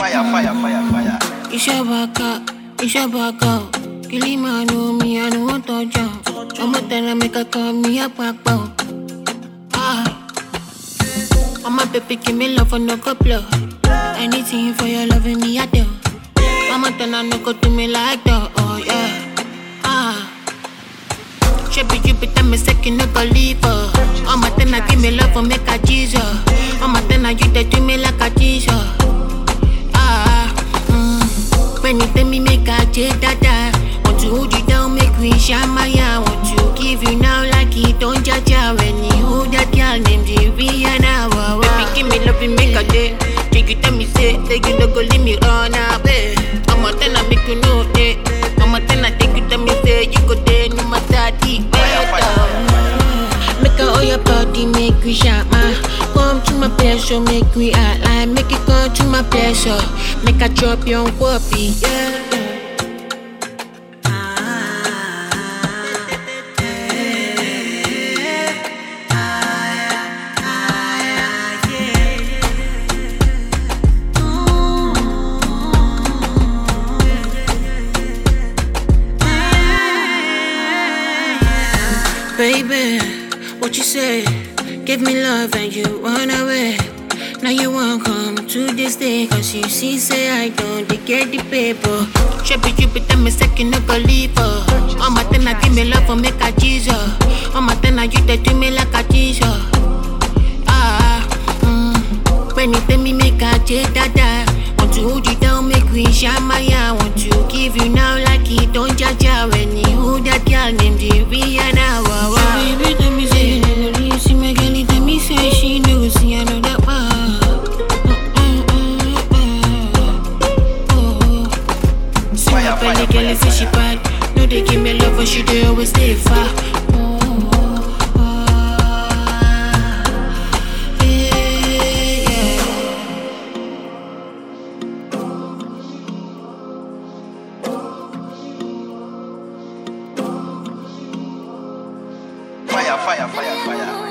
fire. It's your back out. Kill him, I know me, I don't want to jump. I'm a tell make a call me a back out. I'm a baby, give me love for no couple. Anything for your loving me, I do. I'm a tell no go to me like that, oh yeah. You be tell me second, no go leave her. I'm a tell give me love for make a Jesus. I'm a tell you that do me like a Jesus. When you tell me make a jet dada, want to hold you down, make me shine my eye. Want to give you now like it don't judge ya. When you hold that girl named Rihanna, baby give me love and make a day. Take you tell me say you no go leave me run away. I'm a tell make you know it. I'm a tell take you tell me say you go there no matter the weather. Make all your body make we shine my. Come to my pleasure, make me outline, make it come to my pleasure. Make a drop your puppy, yeah. Baby, what you say? Give me love and you run away. Now you won't come to this day, cause you see, say I don't get the paper. You be tell me second, no go leave her. I'm a tell give me love for make a Jesus. I'm a tell you that do me like a Jesus. When you tell me make a jet dada, want to hold you down, make me shine my eye. Want to give you now like it don't judge ya. When you hold that girl named Rihanna, baby, tell me say you never really see my girl. Tell me say she never see I know that one. See my belly girl say she bad. No they give me love but she do always stay far. Fire.